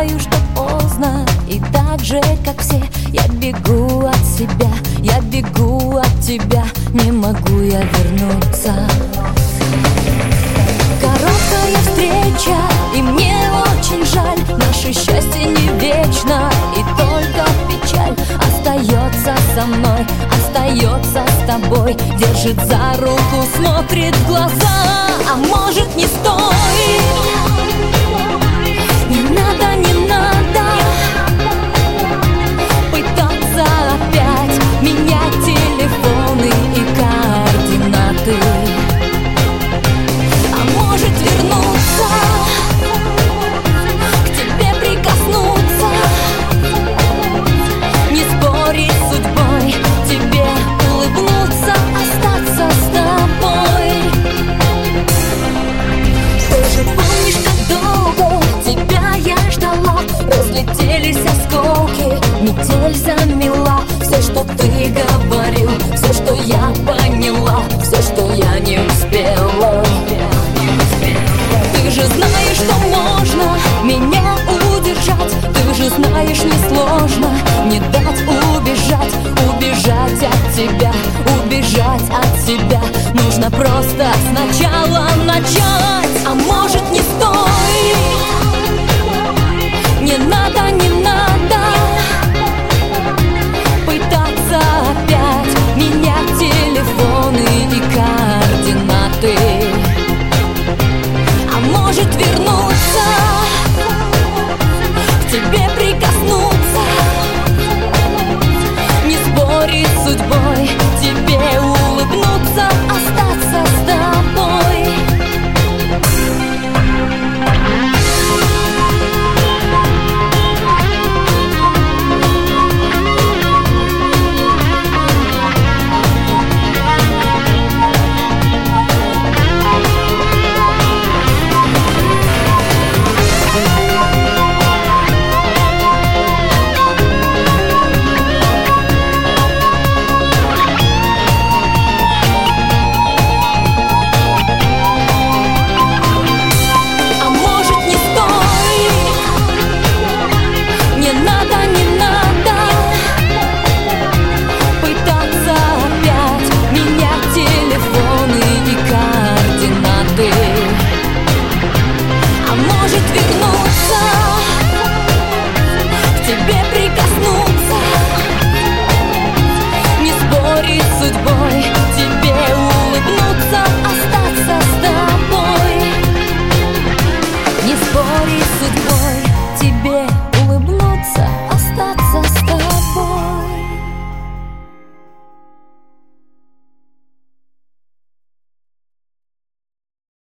знаю, что поздно, и так же, как все, я бегу от себя, я бегу от тебя, не могу я вернуться. Короткая встреча, и мне очень жаль, наше счастье не вечно, и только печаль остается со мной, остается с тобой, держит за руку, смотрит в глаза.